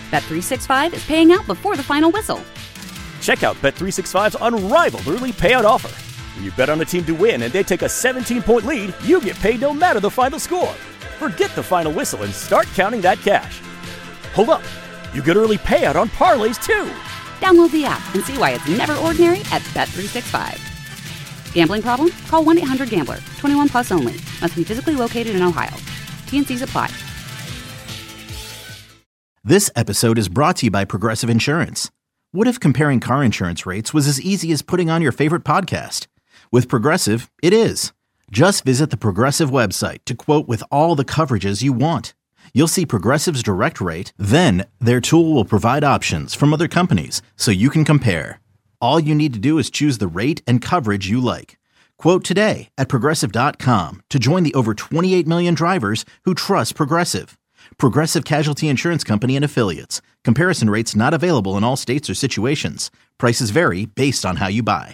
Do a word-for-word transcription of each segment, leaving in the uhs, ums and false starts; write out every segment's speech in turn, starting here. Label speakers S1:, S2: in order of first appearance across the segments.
S1: Bet three sixty-five is paying out before the final whistle.
S2: Check out Bet three sixty-five's unrivaled early payout offer. When you bet on a team to win and they take a seventeen-point lead, you get paid no matter the final score. Forget the final whistle and start counting that cash. Hold up. You get early payout on parlays, too.
S1: Download the app and see why it's never ordinary at Bet three sixty-five. Gambling problem? Call one eight hundred gambler. twenty-one plus only. Must be physically located in Ohio. T N Cs apply.
S3: This episode is brought to you by Progressive Insurance. What if comparing car insurance rates was as easy as putting on your favorite podcast? With Progressive, it is. Just visit the Progressive website to quote with all the coverages you want. You'll see Progressive's direct rate, then their tool will provide options from other companies so you can compare. All you need to do is choose the rate and coverage you like. Quote today at Progressive dot com to join the over twenty-eight million drivers who trust Progressive. Progressive Casualty Insurance Company and Affiliates. Comparison rates not available in all states or situations. Prices vary based on how you buy.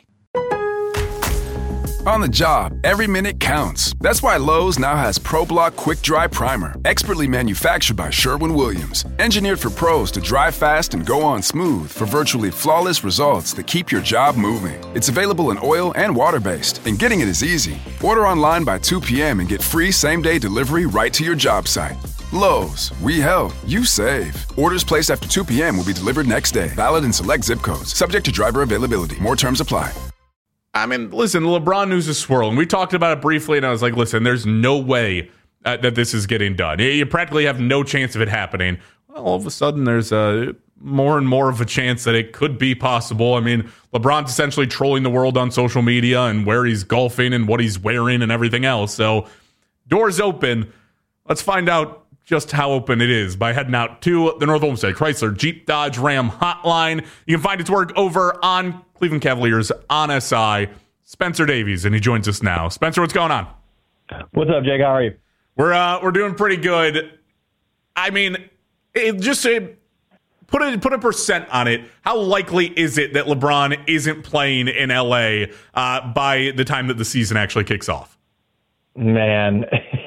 S4: On the job, every minute counts. That's why Lowe's now has ProBlock Quick Dry Primer, expertly manufactured by Sherwin-Williams. Engineered for pros to dry fast and go on smooth for virtually flawless results that keep your job moving. It's available in oil and water-based, and getting it is easy. Order online by two p.m. and get free same-day delivery right to your job site. Lowe's, we help, you save. Orders placed after two p.m. will be delivered next day. Valid in select zip codes. Subject to driver availability. More terms apply.
S5: I mean, listen, the LeBron news is swirling. We talked about it briefly, and I was like, listen, there's no way uh, that this is getting done. You practically have no chance of it happening. Well, all of a sudden, there's uh, more and more of a chance that it could be possible. I mean, LeBron's essentially trolling the world on social media and where he's golfing and what he's wearing and everything else. So, doors open. Let's find out just how open it is by heading out to the North Olmsted Chrysler Jeep Dodge Ram hotline. You can find its work over on Cleveland Cavaliers on S I. Spencer Davies, and he joins us now. Spencer, what's going on?
S6: What's up, Jake? How are you?
S5: We're uh, we're doing pretty good. I mean, it, just uh, put a put a percent on it. How likely is it that LeBron isn't playing in L A uh, by the time that the season actually kicks off?
S6: Man.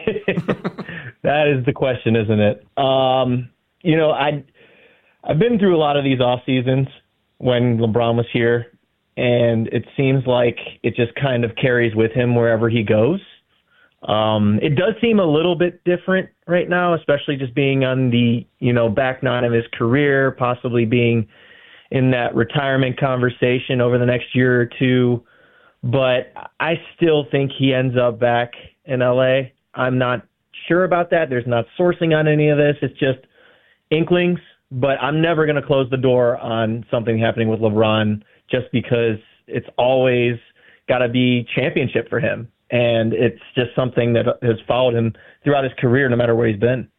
S6: That is the question, isn't it? Um, you know, I, I've been through a lot of these off seasons when LeBron was here, and it seems like it just kind of carries with him wherever he goes. Um, it does seem a little bit different right now, especially just being on the, you know, back nine of his career, possibly being in that retirement conversation over the next year or two. But I still think he ends up back in L A. I'm not sure about that. There's not sourcing on any of this. It's just inklings, but I'm never going to close the door on something happening with LeBron just because it's always got to be championship for him. And it's just something that has followed him throughout his career, no matter where he's been.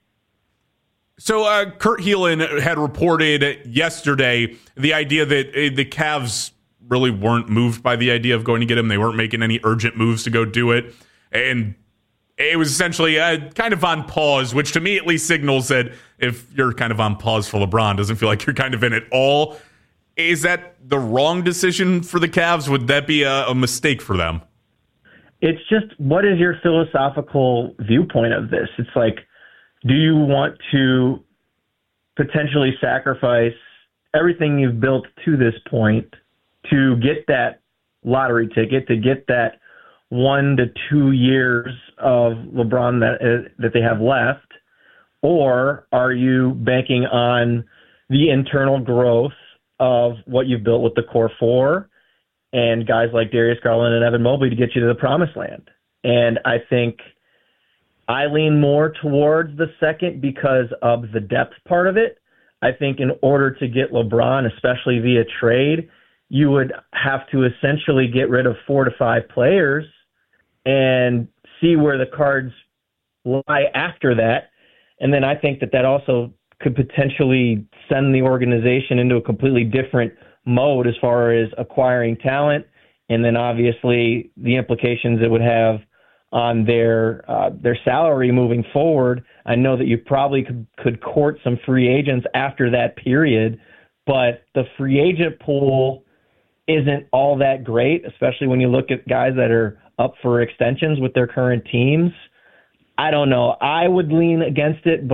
S5: So uh, Kurt Helin had reported yesterday the idea that uh, the Cavs really weren't moved by the idea of going to get him. They weren't making any urgent moves to go do it. And it was essentially uh, kind of on pause, which to me at least signals that if you're kind of on pause for LeBron, doesn't feel like you're kind of in it all. Is that the wrong decision for the Cavs? Would that be a, a mistake for them?
S6: It's just, what is your philosophical viewpoint of this? It's like, do you want to potentially sacrifice everything you've built to this point to get that lottery ticket, to get that one to two years of LeBron that uh, that they have left? Or are you banking on the internal growth of what you've built with the core four and guys like Darius Garland and Evan Mobley to get you to the promised land? And I think I lean more towards the second because of the depth part of it. I think in order to get LeBron, especially via trade, you would have to essentially get rid of four to five players and see where the cards lie after that. And then I think that that also could potentially send the organization into a completely different mode as far as acquiring talent, and then obviously the implications it would have on their uh, their salary moving forward. I know that you probably could, could court some free agents after that period, but the free agent pool isn't all that great, especially when you look at guys that are up for extensions with their current teams. I don't know. I would lean against it, but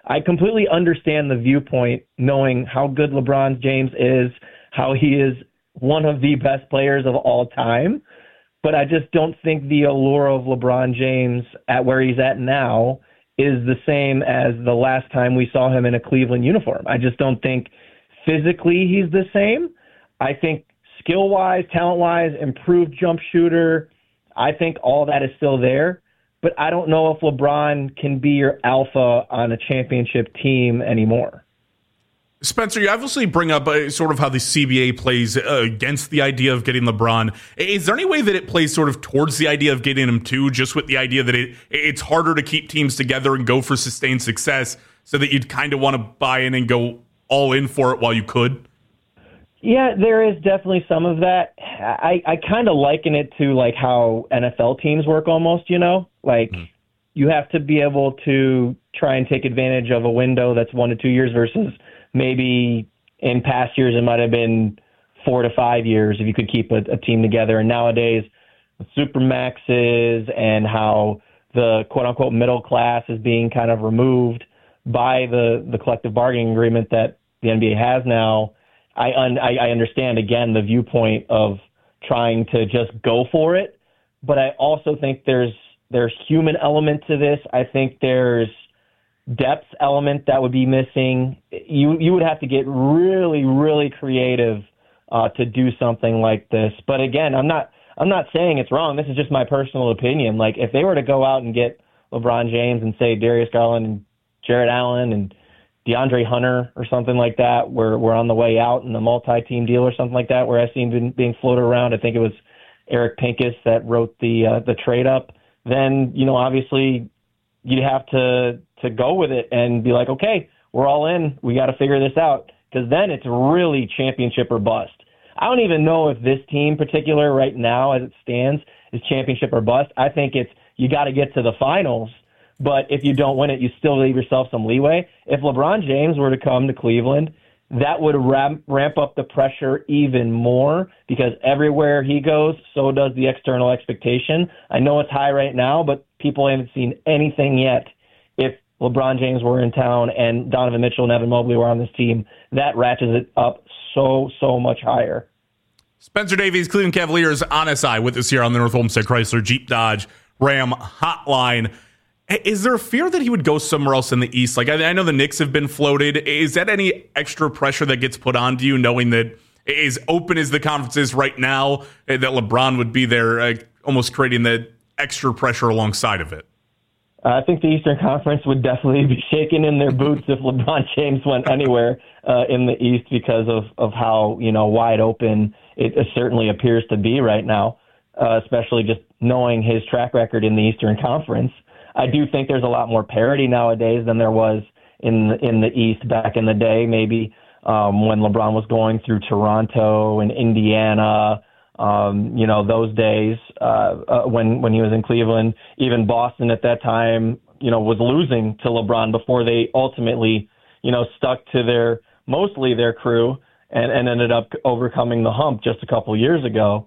S6: I completely understand the viewpoint, knowing how good LeBron James is, how he is one of the best players of all time. But I just don't think the allure of LeBron James at where he's at now is the same as the last time we saw him in a Cleveland uniform. I just don't think physically he's the same. I think skill-wise, talent-wise, improved jump shooter, I think all that is still there. But I don't know if LeBron can be your alpha on a championship team anymore.
S5: Spencer, you obviously bring up uh, sort of how the C B A plays uh, against the idea of getting LeBron. Is there any way that it plays sort of towards the idea of getting him too, just with the idea that it it's harder to keep teams together and go for sustained success, so that you'd kind of want to buy in and go all in for it while you could?
S6: Yeah, there is definitely some of that. I, I kind of liken it to like how N F L teams work almost, you know? Like mm. you have to be able to try and take advantage of a window that's one to two years versus maybe in past years it might have been four to five years if you could keep a, a team together. And nowadays, with Supermaxes and how the quote-unquote middle class is being kind of removed by the, the collective bargaining agreement that the N B A has now, I, un, I, I understand, again, the viewpoint of trying to just go for it. But I also think there's there's human element to this. I think there's depth element that would be missing. You you would have to get really, really creative uh, to do something like this. But again, I'm not I'm not saying it's wrong. This is just my personal opinion. Like if they were to go out and get LeBron James and say Darius Garland and Jared Allen and DeAndre Hunter or something like that, where we're on the way out in a multi-team deal or something like that, where I've seen been, being floated around. I think it was Eric Pincus that wrote the uh, the trade up. Then, you know, obviously you'd have to to go with it and be like, okay, we're all in. We got to figure this out, because then it's really championship or bust. I don't even know if this team particular right now as it stands is championship or bust. I think it's you got to get to the finals. But if you don't win it, you still leave yourself some leeway. If LeBron James were to come to Cleveland, that would ramp, ramp up the pressure even more, because everywhere he goes, so does the external expectation. I know it's high right now, but people haven't seen anything yet. If LeBron James were in town and Donovan Mitchell and Evan Mobley were on this team, that ratchets it up so, so much higher.
S5: Spencer Davies, Cleveland Cavaliers on S I with us here on the North Olmsted Chrysler Jeep Dodge Ram Hotline. Is there a fear that he would go somewhere else in the East? Like, I, I know the Knicks have been floated. Is that any extra pressure that gets put onto you, knowing that as open as the conference is right now, that LeBron would be there, uh, almost creating the extra pressure alongside of it?
S6: Uh, I think the Eastern Conference would definitely be shaking in their boots if LeBron James went anywhere uh, in the East, because of, of how, you know, wide open it certainly appears to be right now, uh, especially just knowing his track record in the Eastern Conference. I do think there's a lot more parity nowadays than there was in in the East back in the day, maybe um, when LeBron was going through Toronto and Indiana, um, you know, those days uh, uh, when, when he was in Cleveland. Even Boston at that time, you know, was losing to LeBron before they ultimately, you know, stuck to their, mostly their crew and, and ended up overcoming the hump just a couple years ago.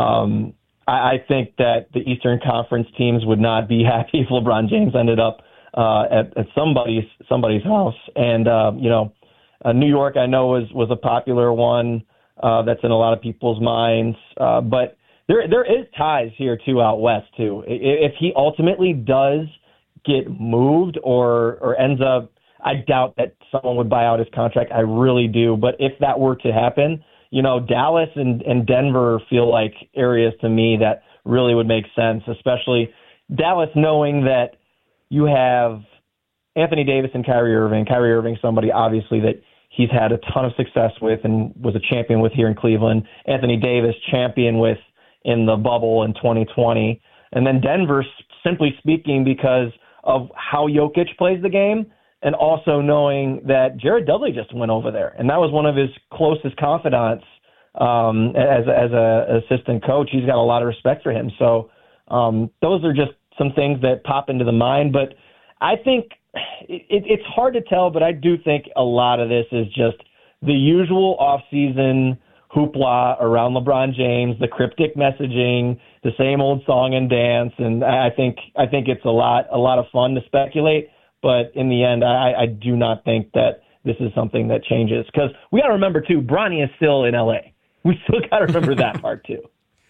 S6: Um I think that the Eastern Conference teams would not be happy if LeBron James ended up uh, at, at somebody's somebody's house. And uh, you know, uh, New York, I know, was was a popular one uh, that's in a lot of people's minds. Uh, but there there is ties here too out west too. If he ultimately does get moved or or ends up, I doubt that someone would buy out his contract. I really do. But if that were to happen, you know, Dallas and, and Denver feel like areas to me that really would make sense, especially Dallas knowing that you have Anthony Davis and Kyrie Irving. Kyrie Irving, somebody obviously that he's had a ton of success with and was a champion with here in Cleveland. Anthony Davis, champion with in the bubble in twenty twenty. And then Denver, simply speaking, because of how Jokic plays the game, and also knowing that Jared Dudley just went over there, and that was one of his closest confidants um, as, as a assistant coach. He's got a lot of respect for him. So um, those are just some things that pop into the mind. But I think it, it's hard to tell, but I do think a lot of this is just the usual offseason hoopla around LeBron James, the cryptic messaging, the same old song and dance. And I think I think it's a lot a lot of fun to speculate. But in the end, I, I do not think that this is something that changes. Because we got to remember, too, Bronny is still in L A. We still got to remember that part, too.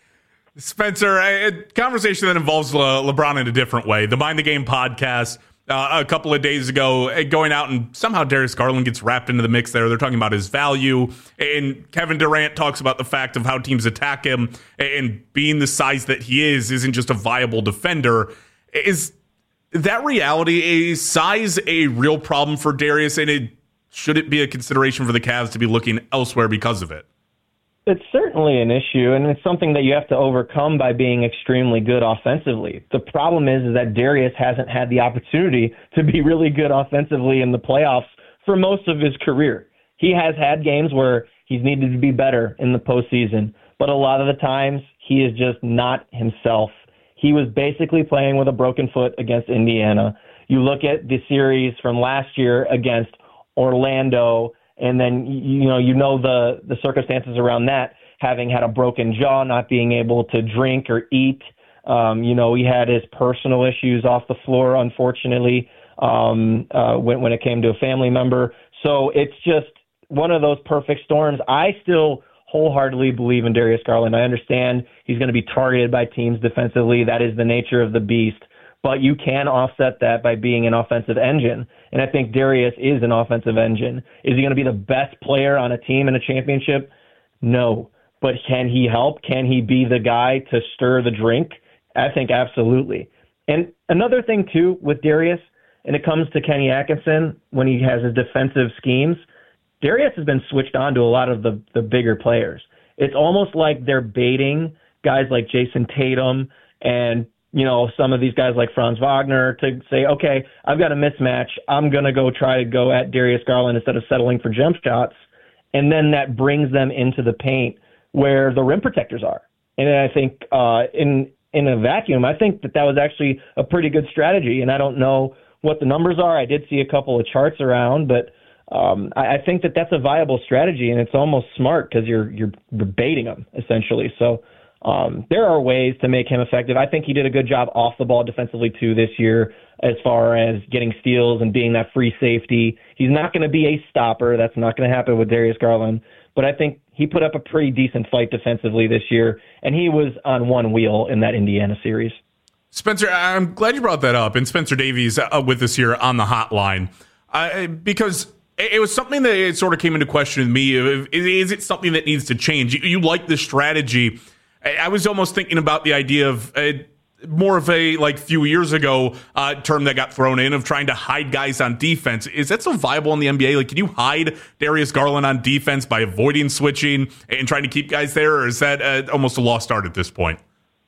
S5: Spencer, a conversation that involves Le- LeBron in a different way. The Mind the Game podcast uh, a couple of days ago, going out and somehow Darius Garland gets wrapped into the mix there. They're talking about his value, and Kevin Durant talks about the fact of how teams attack him, and being the size that he is isn't just a viable defender. Is that reality, is size a real problem for Darius, and it, should it be a consideration for the Cavs to be looking elsewhere because of it?
S6: It's certainly an issue, and it's something that you have to overcome by being extremely good offensively. The problem is, is that Darius hasn't had the opportunity to be really good offensively in the playoffs for most of his career. He has had games where he's needed to be better in the postseason, but a lot of the times he is just not himself. He was basically playing with a broken foot against Indiana. You look at the series from last year against Orlando, and then, you know, you know the, the circumstances around that, having had a broken jaw, not being able to drink or eat. Um, you know, he had his personal issues off the floor, unfortunately, um, uh, when, when it came to a family member. So it's just one of those perfect storms. I still wholeheartedly believe in Darius Garland. I understand he's going to be targeted by teams defensively. That is the nature of the beast. But you can offset that by being an offensive engine. And I think Darius is an offensive engine. Is he going to be the best player on a team in a championship? No. But can he help? Can he be the guy to stir the drink? I think absolutely. And another thing, too, with Darius, and it comes to Kenny Atkinson when he has his defensive schemes, Darius has been switched on to a lot of the, the bigger players. It's almost like they're baiting guys like Jason Tatum and, you know, some of these guys like Franz Wagner to say, okay, I've got a mismatch. I'm going to go try to go at Darius Garland instead of settling for jump shots. And then that brings them into the paint where the rim protectors are. And I think uh, in in a vacuum, I think that that was actually a pretty good strategy. And I don't know what the numbers are. I did see a couple of charts around, but um, I, I think that that's a viable strategy, and it's almost smart because you're you're baiting them essentially. So um, there are ways to make him effective. I think he did a good job off the ball defensively too this year, as far as getting steals and being that free safety. He's not going to be a stopper. That's not going to happen with Darius Garland. But I think he put up a pretty decent fight defensively this year, and he was on one wheel in that Indiana series.
S5: Spencer, I'm glad you brought that up, and Spencer Davies uh, with us here on the hotline, uh, because it was something that it sort of came into question with me. Is it something that needs to change? You, you like this strategy. I was almost thinking about the idea of uh, more of a, like, few years ago uh, term that got thrown in of trying to hide guys on defense. Is that so viable in the N B A? Like, can you hide Darius Garland on defense by avoiding switching and trying to keep guys there, or is that uh, almost a lost art at this point?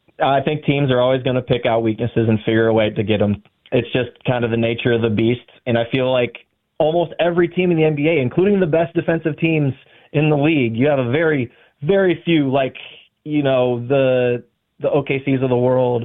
S6: I think teams are always going to pick out weaknesses and figure a way to get them. It's just kind of the nature of the beast, and I feel like almost every team in the N B A, including the best defensive teams in the league, you have a very, very few, like, you know, the the O K Cs of the world,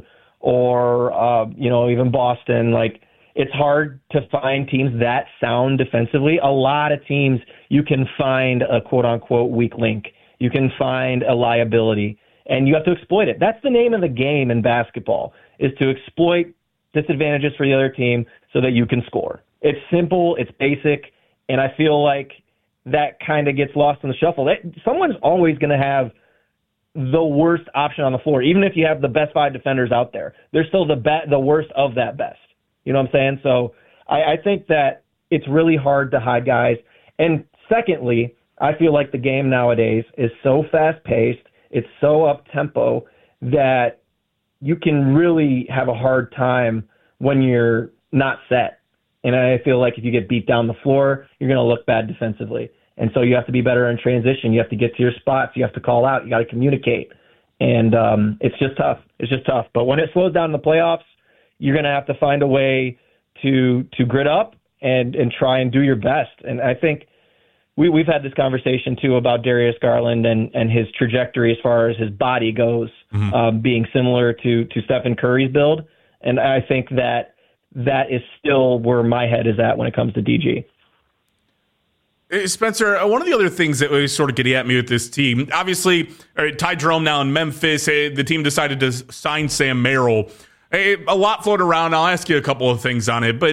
S6: or, uh, you know, even Boston. Like, it's hard to find teams that sound defensively. A lot of teams, you can find a quote-unquote weak link. You can find a liability, and you have to exploit it. That's the name of the game in basketball, is to exploit disadvantages for the other team so that you can score. It's simple, it's basic, and I feel like that kind of gets lost in the shuffle. That, someone's always going to have the worst option on the floor. Even if you have the best five defenders out there, they're still the be- the worst of that best. You know what I'm saying? So I, I think that it's really hard to hide guys. And secondly, I feel like the game nowadays is so fast-paced, it's so up-tempo, that you can really have a hard time when you're not set. And I feel like if you get beat down the floor, you're going to look bad defensively. And so you have to be better in transition. You have to get to your spots. You have to call out. You got to communicate. And um, it's just tough. It's just tough. But when it slows down in the playoffs, you're going to have to find a way to to grit up and, and try and do your best. And I think we, we've had this conversation, too, about Darius Garland and, and his trajectory as far as his body goes, mm-hmm. um, being similar to, to Stephen Curry's build. And I think that that is still where my head is at when it comes to D G.
S5: Spencer, one of the other things that was sort of getting at me with this team, obviously, Ty Jerome now in Memphis, the team decided to sign Sam Merrill. A lot floated around. I'll ask you a couple of things on it, but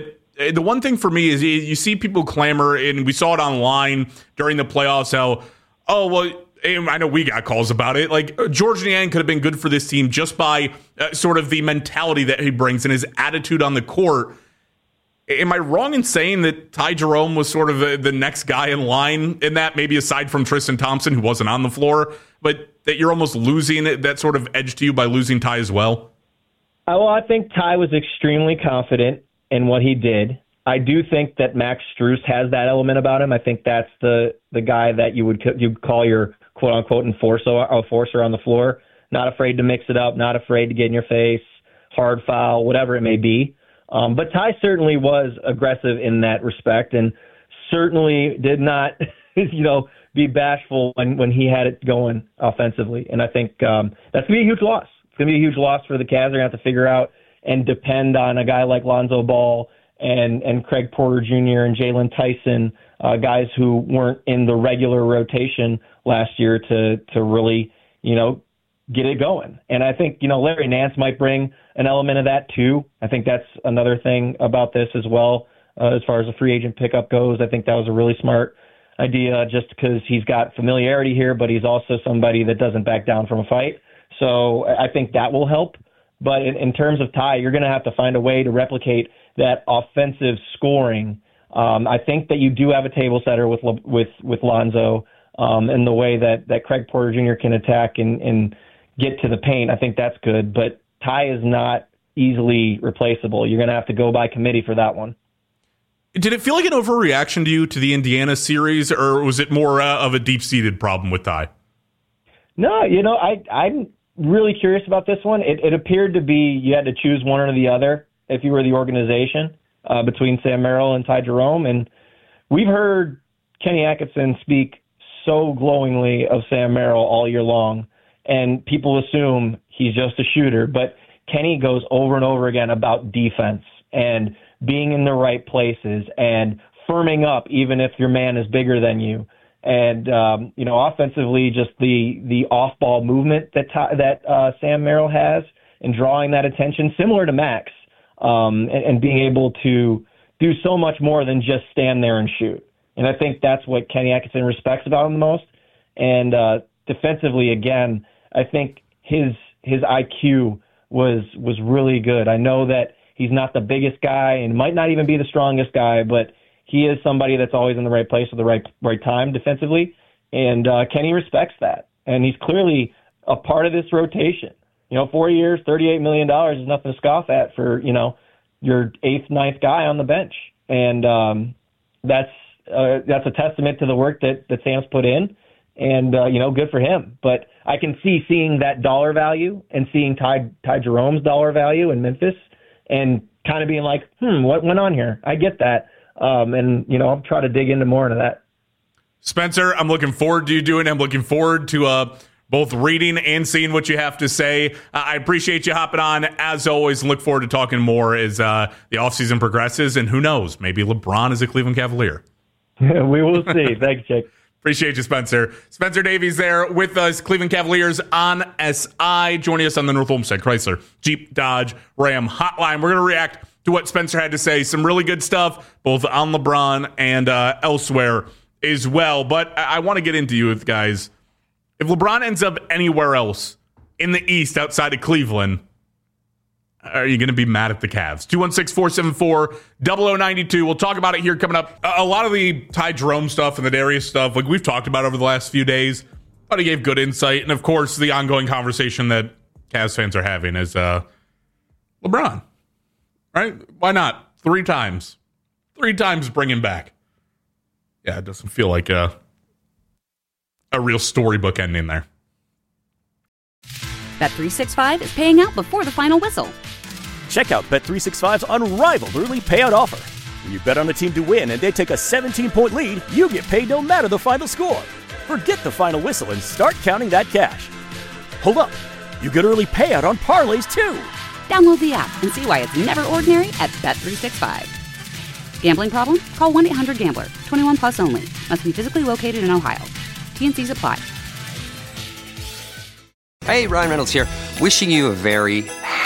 S5: the one thing for me is you, you see people clamor, and we saw it online during the playoffs, how, oh, well, I know we got calls about it. Like, Georges Niang could have been good for this team just by uh, sort of the mentality that he brings and his attitude on the court. Am I wrong in saying that Ty Jerome was sort of the, the next guy in line in that, maybe aside from Tristan Thompson, who wasn't on the floor, but that you're almost losing that sort of edge to you by losing Ty as well?
S6: Uh, well, I think Ty was extremely confident in what he did. I do think that Max Strus has that element about him. I think that's the, the guy that you would you'd call your quote-unquote enforcer, enforcer on the floor, not afraid to mix it up, not afraid to get in your face, hard foul, whatever it may be. Um, but Ty certainly was aggressive in that respect and certainly did not, you know, be bashful when, when he had it going offensively. And I think um, that's going to be a huge loss. It's going to be a huge loss for the Cavs. They're going to have to figure out and depend on a guy like Lonzo Ball and, and Craig Porter Junior and Jalen Tyson, uh, guys who weren't in the regular rotation last year to to really, you know, get it going. And I think, you know, Larry Nance might bring an element of that too. I think that's another thing about this as well, uh, as far as the free agent pickup goes. I think that was a really smart idea just because he's got familiarity here, but he's also somebody that doesn't back down from a fight. So I think that will help. But in, in terms of Ty, you're going to have to find a way to replicate that offensive scoring. Um, I think that you do have a table setter with with with Lonzo um, in the way that, that Craig Porter Junior can attack and, and get to the paint. I think that's good. But Ty is not easily replaceable. You're going to have to go by committee for that one.
S5: Did it feel like an overreaction to you to the Indiana series, or was it more uh, of a deep-seated problem with Ty?
S6: No, you know, I, I'm really curious about this one. It, it appeared to be you had to choose one or the other if you were the organization uh, between Sam Merrill and Ty Jerome. And we've heard Kenny Atkinson speak so glowingly of Sam Merrill all year long, and people assume he's just a shooter. But Kenny goes over and over again about defense and being in the right places and firming up even if your man is bigger than you. And, um, you know, offensively, just the the off-ball movement that that uh, Sam Merrill has and drawing that attention, similar to Max, um, and, and being able to do so much more than just stand there and shoot. And I think that's what Kenny Atkinson respects about him the most. And uh, defensively, again, I think his his I Q was was really good. I know that he's not the biggest guy and might not even be the strongest guy, but he is somebody that's always in the right place at the right right time defensively, and uh, Kenny respects that. And he's clearly a part of this rotation. You know, four years, thirty-eight million dollars is nothing to scoff at for, you know, your eighth, ninth guy on the bench. And um, that's uh, that's a testament to the work that, that Sam's put in, and, uh, you know, good for him. But I can see seeing that dollar value and seeing Ty, Ty Jerome's dollar value in Memphis and kind of being like, hmm, what went on here? I get that. Um, and, you know, I'll try to dig into more into that.
S5: Spencer, I'm looking forward to you doing it. I'm looking forward to uh, both reading and seeing what you have to say. Uh, I appreciate you hopping on, as always, and look forward to talking more as uh, the offseason progresses. And who knows, maybe LeBron is a Cleveland Cavalier.
S6: We will see. Thanks, Jake.
S5: Appreciate you, Spencer. Spencer Davies there with us, Cleveland Cavaliers on S I, joining us on the North Olmsted Chrysler Jeep Dodge Ram hotline. We're going to react to what Spencer had to say. Some really good stuff, both on LeBron and uh, elsewhere as well. But I, I want to get into you with guys. If LeBron ends up anywhere else in the East outside of Cleveland, are you going to be mad at the Cavs? two one six, four seven four, zero zero nine two. We'll talk about it here coming up. A, a lot of the Ty Jerome stuff and the Darius stuff, like we've talked about over the last few days, but he gave good insight. And, of course, the ongoing conversation that Cavs fans are having is uh, LeBron. Right? Why not? Three times. Three times bring him back. Yeah, it doesn't feel like a, a real storybook ending there.
S1: Bet three sixty-five is paying out before the final whistle.
S2: Check out Bet three sixty-five's unrivaled early payout offer. When you bet on a team to win and they take a seventeen-point lead, you get paid no matter the final score. Forget the final whistle and start counting that cash. Hold up. You get early payout on parlays, too.
S1: Download the app and see why it's never ordinary at Bet three sixty-five. Gambling problem? Call one eight hundred gambler. twenty-one plus only. Must be physically located in Ohio. T and C's apply.
S7: Hey, Ryan Reynolds here. Wishing you a very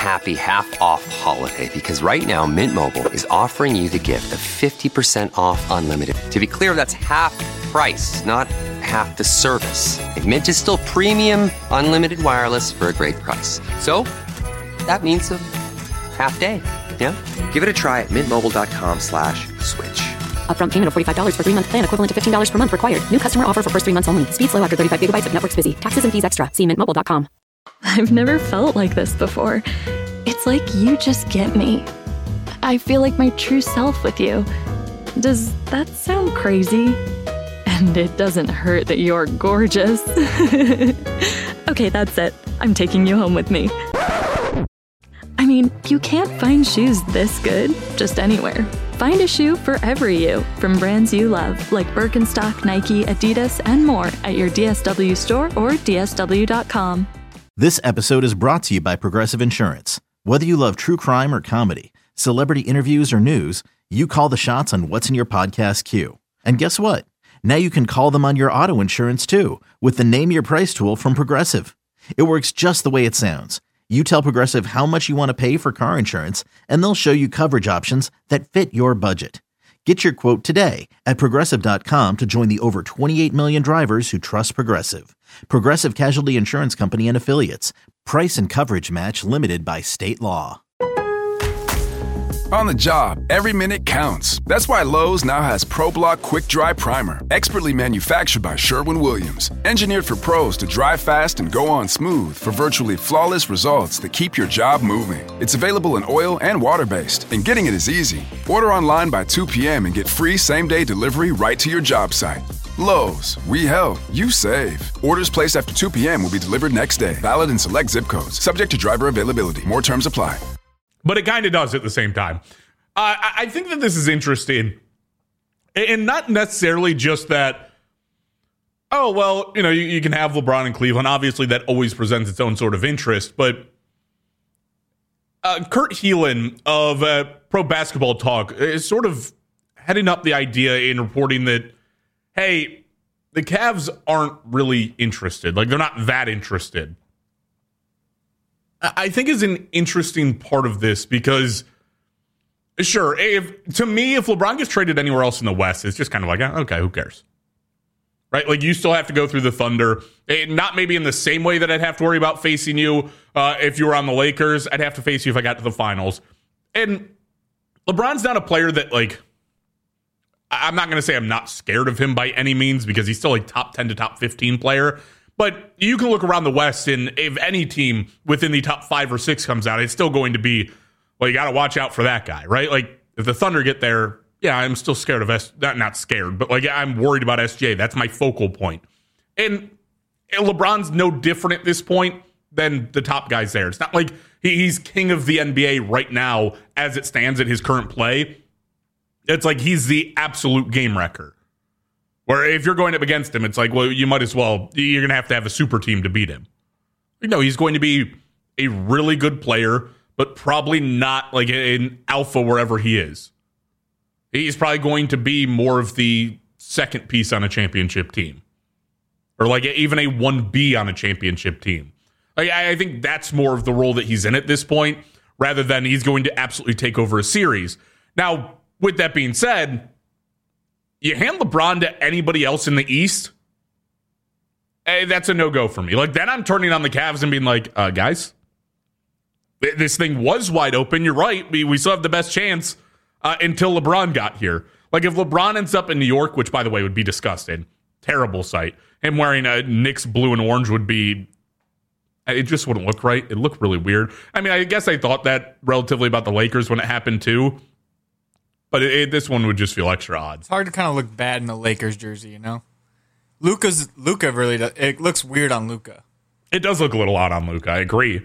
S7: happy half-off holiday because right now Mint Mobile is offering you the gift of fifty percent off unlimited. To be clear, that's half price, not half the service. And Mint is still premium unlimited wireless for a great price. So that means a half day. Yeah? Give it a try at mintmobile.com slash switch.
S8: Upfront payment of forty-five dollars for three-month plan equivalent to fifteen dollars per month required. New customer offer for first three months only. Speed slow after thirty-five gigabytes if network's busy. Taxes and fees extra. See mint mobile dot com.
S9: I've never felt like this before. It's like you just get me. I feel like my true self with you. Does that sound crazy? And it doesn't hurt that you're gorgeous. Okay, that's it. I'm taking you home with me. I mean, you can't find shoes this good just anywhere. Find a shoe for every you from brands you love, like Birkenstock, Nike, Adidas, and more at your D S W store or D S W dot com.
S3: This episode is brought to you by Progressive Insurance. Whether you love true crime or comedy, celebrity interviews or news, you call the shots on what's in your podcast queue. And guess what? Now you can call them on your auto insurance too with the Name Your Price tool from Progressive. It works just the way it sounds. You tell Progressive how much you want to pay for car insurance, and they'll show you coverage options that fit your budget. Get your quote today at Progressive dot com to join the over twenty-eight million drivers who trust Progressive. Progressive Casualty Insurance Company and Affiliates. Price and coverage match limited by state law.
S4: On the job, every minute counts. That's why Lowe's now has ProBlock Quick Dry Primer, expertly manufactured by Sherwin-Williams. Engineered for pros to dry fast and go on smooth for virtually flawless results that keep your job moving. It's available in oil and water-based, and getting it is easy. Order online by two p.m. and get free same-day delivery right to your job site. Lowe's, we help, you save. Orders placed after two p.m. will be delivered next day. Valid in select zip codes. Subject to driver availability. More terms apply.
S5: But it kind of does at the same time. Uh, I think that this is interesting. And not necessarily just that, oh, well, you know, you, you can have LeBron in Cleveland. Obviously, that always presents its own sort of interest. But uh, Kurt Helin of uh, Pro Basketball Talk is sort of heading up the idea in reporting that, hey, the Cavs aren't really interested. Like, they're not that interested. I think is an interesting part of this because, sure, if to me, if LeBron gets traded anywhere else in the West, it's just kind of like, okay, who cares? Right? Like, you still have to go through the Thunder. Not maybe in the same way that I'd have to worry about facing you uh, if you were on the Lakers. I'd have to face you if I got to the finals. And LeBron's not a player that, like, I'm not going to say I'm not scared of him by any means because he's still a top ten to top fifteen player. But you can look around the West, and if any team within the top five or six comes out, it's still going to be, well, you got to watch out for that guy, right? Like, if the Thunder get there, yeah, I'm still scared of S. Not, not scared, but, like, I'm worried about S J. That's my focal point. And LeBron's no different at this point than the top guys there. It's not like he, he's king of the N B A right now as it stands at his current play. It's like he's the absolute game wrecker. Where if you're going up against him, it's like, well, you might as well, you're going to have to have a super team to beat him. You know, he's going to be a really good player, but probably not like an alpha wherever he is. He's probably going to be more of the second piece on a championship team. Or like even a one B on a championship team. Like, I think that's more of the role that he's in at this point, rather than he's going to absolutely take over a series. Now, with that being said, you hand LeBron to anybody else in the East, hey, that's a no-go for me. Like, then I'm turning on the Cavs and being like, uh, guys, th- this thing was wide open. You're right. We, we still have the best chance uh, until LeBron got here. Like, if LeBron ends up in New York, which, by the way, would be disgusting, terrible sight. Him wearing a Knicks blue and orange would be, it just wouldn't look right. It looked really weird. I mean, I guess I thought that relatively about the Lakers when it happened, too. But it, it, this one would just feel extra odd.
S10: It's hard to kind of look bad in the Lakers jersey, you know? Luka's Luka really does. It looks weird on Luka.
S5: It does look a little odd on Luka. I agree.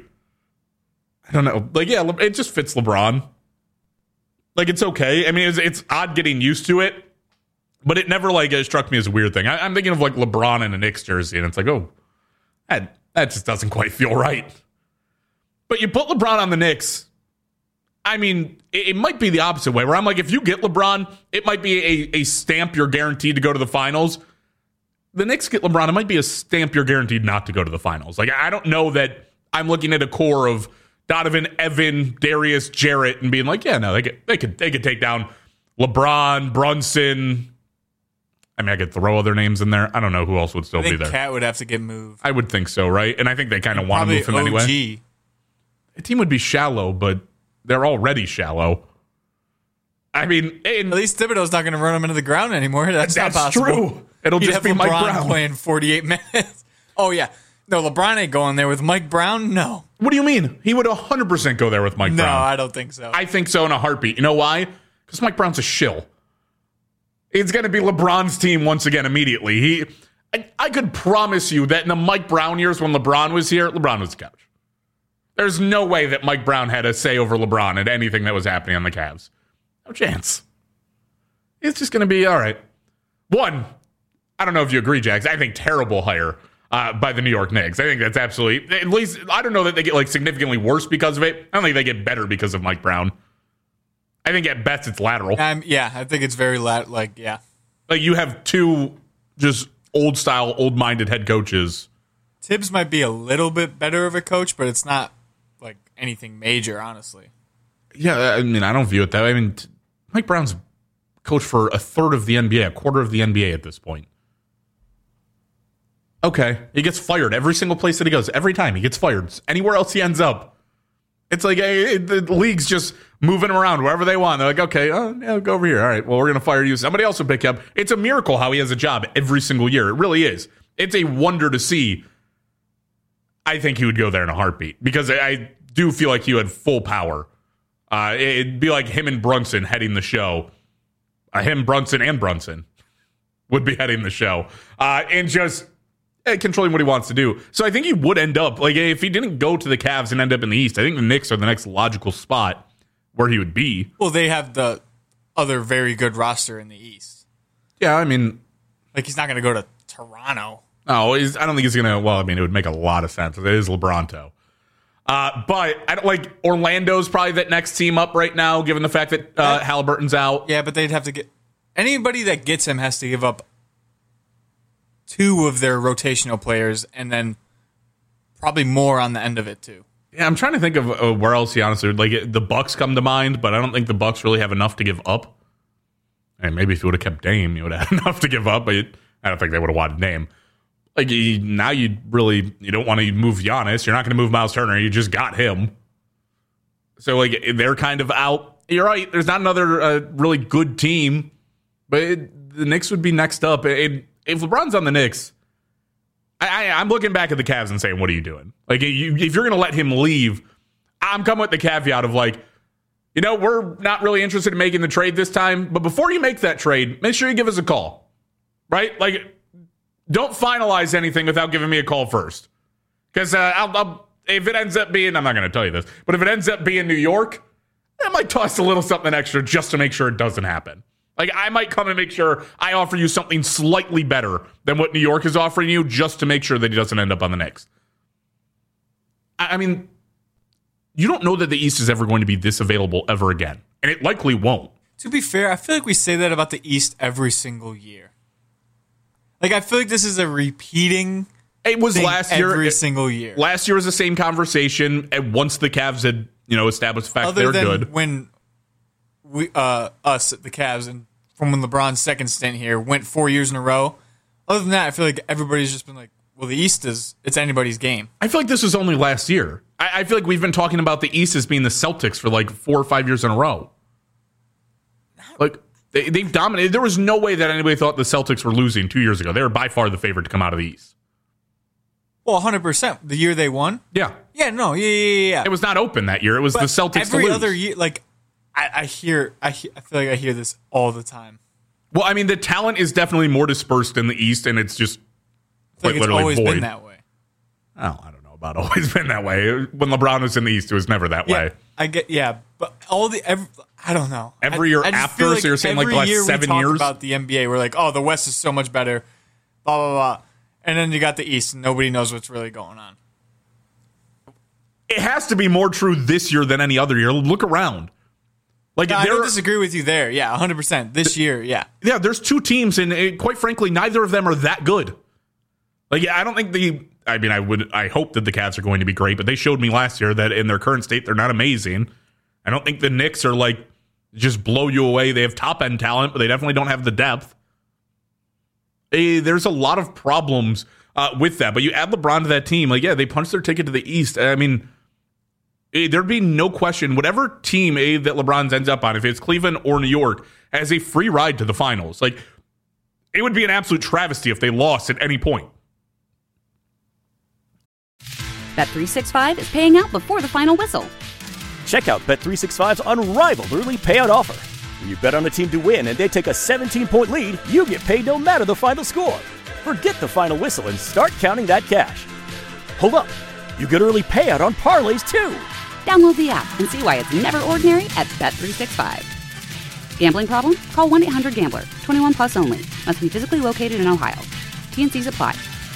S5: I don't know. Like, yeah, it just fits LeBron. Like, it's okay. I mean, it's, it's odd getting used to it, but it never, like, it struck me as a weird thing. I, I'm thinking of, like, LeBron in a Knicks jersey, and it's like, oh, that, that just doesn't quite feel right. But you put LeBron on the Knicks, I mean, it, it might be the opposite way, where I'm like, if you get LeBron, it might be a, a stamp you're guaranteed to go to the finals. The Knicks get LeBron, it might be a stamp you're guaranteed not to go to the finals. Like, I don't know that I'm looking at a core of Donovan, Evan, Darius, Jarrett, and being like, yeah, no, they could, they could, they could take down LeBron, Brunson. I mean, I could throw other names in there. I don't know who else would still
S10: I think
S5: be there.
S10: Cat would have to get moved.
S5: I would think so, right? And I think they kind of want to move him
S10: O G.
S5: anyway. The team would be shallow, but they're already shallow. I mean,
S10: at least Thibodeau's not going to run him into the ground anymore. That's,
S5: that's
S10: not possible.
S5: true. It'll
S10: He'd
S5: just
S10: have
S5: be
S10: LeBron
S5: Mike Brown
S10: playing forty-eight minutes. Oh yeah, no, LeBron ain't going there with Mike Brown. No.
S5: What do you mean? He would one hundred percent go there with Mike
S10: no,
S5: Brown.
S10: No, I don't think so.
S5: I think so in a heartbeat. You know why? Because Mike Brown's a shill. It's going to be LeBron's team once again immediately. He, I, I could promise you that in the Mike Brown years when LeBron was here, LeBron was the couch. There's no way that Mike Brown had a say over LeBron at anything that was happening on the Cavs. No chance. It's just going to be, all right. One, I don't know if you agree, Jags. I think terrible hire uh, by the New York Knicks. I think that's absolutely, at least, I don't know that they get like significantly worse because of it. I don't think they get better because of Mike Brown. I think at best it's lateral.
S10: Um, yeah, I think it's very lat. Like, yeah.
S5: Like you have two just old style, old minded head coaches.
S10: Tibbs might be a little bit better of a coach, but it's not like anything major, honestly.
S5: Yeah, I mean, I don't view it that way. I mean, Mike Brown's coach for a third of the N B A, a quarter of the N B A at this point. Okay, he gets fired every single place that he goes. Every time he gets fired. Anywhere else he ends up. It's like hey, the league's just moving him around wherever they want. They're like, okay, oh, yeah, go over here. All right, well, we're going to fire you. Somebody else will pick you up. It's a miracle how he has a job every single year. It really is. It's a wonder to see. I think he would go there in a heartbeat because I, I do feel like he had full power. Uh, it'd be like him and Brunson heading the show. Uh, him, Brunson, and Brunson would be heading the show. Uh, and just uh, controlling what he wants to do. So I think he would end up, like, if he didn't go to the Cavs and end up in the East, I think the Knicks are the next logical spot where he would be.
S10: Well, they have the other very good roster in the East.
S5: Yeah, I mean.
S10: Like, he's not going to go to Toronto.
S5: No, he's, I don't think he's going to. Well, I mean, it would make a lot of sense. It is LeBronto. Uh, but I don't like Orlando's probably that next team up right now, given the fact that uh, Halliburton's out.
S10: Yeah, but they'd have to get anybody that gets him has to give up two of their rotational players, and then probably more on the end of it too.
S5: Yeah, I'm trying to think of uh, where else he honestly would. Like the Bucks come to mind, but I don't think the Bucks really have enough to give up. And maybe if you would have kept Dame, you would have had enough to give up, but I don't think they would have wanted Dame. Like, you, now you really, you don't want to move Giannis. You're not going to move Miles Turner. You just got him. So, like, they're kind of out. You're right. There's not another uh, really good team. But it, the Knicks would be next up. It, if LeBron's on the Knicks, I, I, I'm looking back at the Cavs and saying, what are you doing? Like, you, if you're going to let him leave, I'm coming with the caveat of, like, you know, we're not really interested in making the trade this time. But before you make that trade, make sure you give us a call. Right? Like, don't finalize anything without giving me a call first. Because uh, I'll, I'll, if it ends up being, I'm not going to tell you this, but if it ends up being New York, I might toss a little something extra just to make sure it doesn't happen. Like, I might come and make sure I offer you something slightly better than what New York is offering you just to make sure that he doesn't end up on the Knicks. I, I mean, you don't know that the East is ever going to be this available ever again. And it likely won't.
S10: To be fair, I feel like we say that about the East every single year. Like, I feel like this is a repeating
S5: It was
S10: thing
S5: last year.
S10: every single year.
S5: Last year was the same conversation. And once the Cavs had, you know, established the fact
S10: Other
S5: they're
S10: than
S5: good.
S10: when we, uh, us, the Cavs, and from when LeBron's second stint here, went four years in a row. Other than that, I feel like everybody's just been like, well, the East is, it's anybody's game.
S5: I feel like this was only last year. I, I feel like we've been talking about the East as being the Celtics for like four or five years in a row. Like, They, they've dominated. There was no way that anybody thought the Celtics were losing two years ago. They were by far the favorite to come out of the East.
S10: Well, one hundred percent. The year they won?
S5: Yeah.
S10: Yeah, no, yeah, yeah, yeah.
S5: It was not open that year. It was
S10: but
S5: the Celtics
S10: every
S5: to lose.
S10: other year, like, I, I hear, I, he, I feel like I hear this all the time.
S5: Well, I mean, the talent is definitely more dispersed in the East, and it's just
S10: I feel like
S5: quite
S10: it's
S5: literally
S10: always
S5: void.
S10: been that way.
S5: Oh, I don't know about always been that way. When LeBron was in the East, it was never that
S10: Yeah,
S5: way.
S10: I get, yeah, but all the, every, I don't know.
S5: Every
S10: I,
S5: year
S10: I just
S5: after,
S10: feel
S5: so you're saying like the
S10: every
S5: last
S10: year
S5: seven
S10: we talk
S5: years?
S10: about the N B A, we're like, oh, the West is so much better, blah, blah, blah. And then you got the East, and nobody knows what's really going on.
S5: It has to be more true this year than any other year. Look around. Like,
S10: No, I
S5: there
S10: don't
S5: are-
S10: disagree with you there. Yeah, one hundred percent. This year, yeah.
S5: Yeah, there's two teams, and uh, quite frankly, neither of them are that good. Like, I don't think the I mean, I would, I hope that the Cavs are going to be great, but they showed me last year that in their current state, they're not amazing. I don't think the Knicks are like just blow you away. They have top end talent, but they definitely don't have the depth. Hey, there's a lot of problems uh, with that, but you add LeBron to that team, like, yeah, they punched their ticket to the East. I mean, hey, there'd be no question, whatever team hey, that LeBron ends up on, if it's Cleveland or New York, has a free ride to the finals. Like, it would be an absolute travesty if they lost at any point.
S1: Bet three sixty-five is paying out before the final whistle.
S2: Check out Bet three sixty-five's unrivaled early payout offer. When you bet on a team to win and they take a seventeen-point lead, you get paid no matter the final score. Forget the final whistle and start counting that cash. Hold up. You get early payout on parlays, too.
S1: Download the app and see why it's never ordinary at Bet three sixty-five. Gambling problem? Call one eight hundred gambler. twenty-one plus only. Must be physically located in Ohio. T N Cs apply.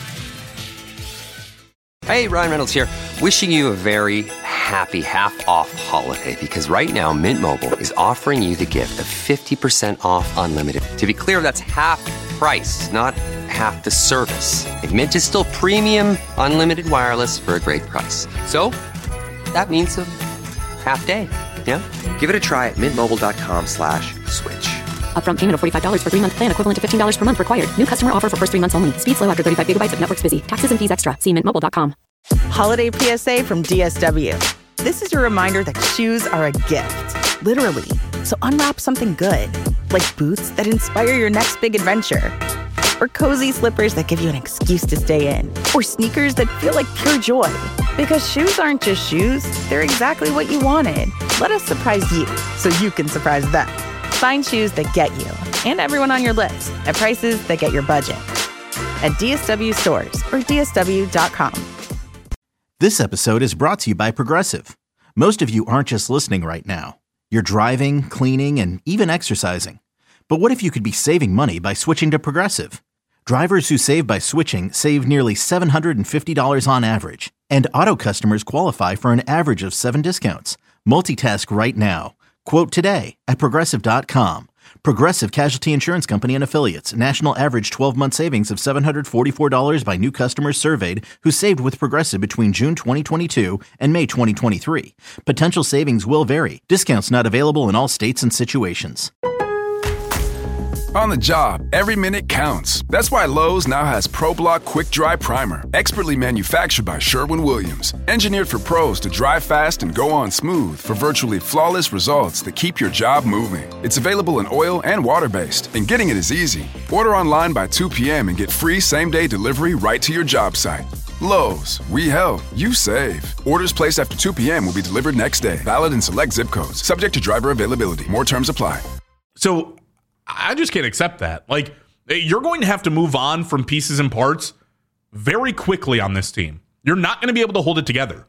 S7: Hey, Ryan Reynolds here. Wishing you a very happy half-off holiday, because right now Mint Mobile is offering you the gift of fifty percent off unlimited. To be clear, that's half price, not half the service. Like, Mint is still premium unlimited wireless for a great price. So that means a half day. Yeah? Give it a try at mintmobile.com slash switch.
S8: Upfront payment of forty-five dollars for three-month plan equivalent to fifteen dollars per month required. New customer offer for first three months only. Speed slow after thirty-five gigabytes if network's busy. Taxes and fees extra. See mint mobile dot com.
S11: Holiday P S A from D S W. This is your reminder that shoes are a gift. Literally. So unwrap something good. Like boots that inspire your next big adventure. Or cozy slippers that give you an excuse to stay in. Or sneakers that feel like pure joy. Because shoes aren't just shoes. They're exactly what you wanted. Let us surprise you so you can surprise them. Find shoes that get you and everyone on your list at prices that get your budget. At D S W stores or D S W dot com.
S3: This episode is brought to you by Progressive. Most of you aren't just listening right now. You're driving, cleaning, and even exercising. But what if you could be saving money by switching to Progressive? Drivers who save by switching save nearly seven hundred fifty dollars on average. And auto customers qualify for an average of seven discounts. Multitask right now. Quote today at Progressive dot com. Progressive Casualty Insurance Company and Affiliates. National average twelve-month savings of seven hundred forty-four dollars by new customers surveyed who saved with Progressive between June twenty twenty-two and May twenty twenty-three. Potential savings will vary. Discounts not available in all states and situations.
S4: On the job, every minute counts. That's why Lowe's now has ProBlock Quick Dry Primer, expertly manufactured by Sherwin-Williams. Engineered for pros to dry fast and go on smooth for virtually flawless results that keep your job moving. It's available in oil and water-based, and getting it is easy. Order online by two p.m. and get free same-day delivery right to your job site. Lowe's, we help, you save. Orders placed after two p.m. will be delivered next day. Valid in select zip codes. Subject to driver availability. More terms apply.
S5: So I just can't accept that. Like, you're going to have to move on from pieces and parts very quickly on this team. You're not going to be able to hold it together.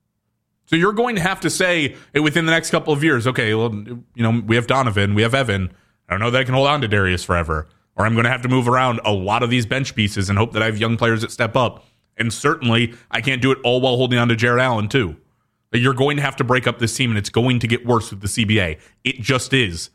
S5: So you're going to have to say within the next couple of years, okay, well, you know, we have Donovan, we have Evan. I don't know that I can hold on to Darius forever. Or I'm going to have to move around a lot of these bench pieces and hope that I have young players that step up. And certainly, I can't do it all while holding on to Jarrett Allen, too. You're going to have to break up this team, and it's going to get worse with the C B A. It just is.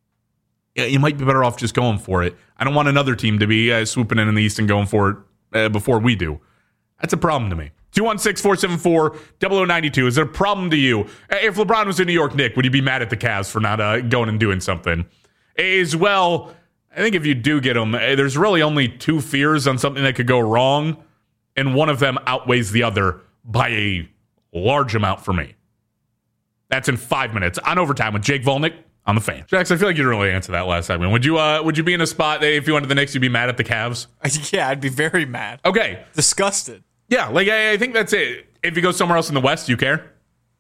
S5: You might be better off just going for it. I don't want another team to be uh, swooping in in the East and going for it uh, before we do. That's a problem to me. two one six, four seven four, zero zero nine two. Is it a problem to you? If LeBron was in New York, Nick, would you be mad at the Cavs for not uh, going and doing something? As well, I think if you do get them, there's really only two fears on something that could go wrong, and one of them outweighs the other by a large amount for me. That's in five minutes on Overtime with Jake Volnick on the Fan. Jax, I feel like you didn't really answer that last segment. Would you uh, would you be in a spot that if you went to the Knicks, you'd be mad at the Cavs?
S10: Yeah, I'd be very mad.
S5: Okay.
S10: Disgusted.
S5: Yeah, like I, I think that's it. If you go somewhere else in the West, do you care?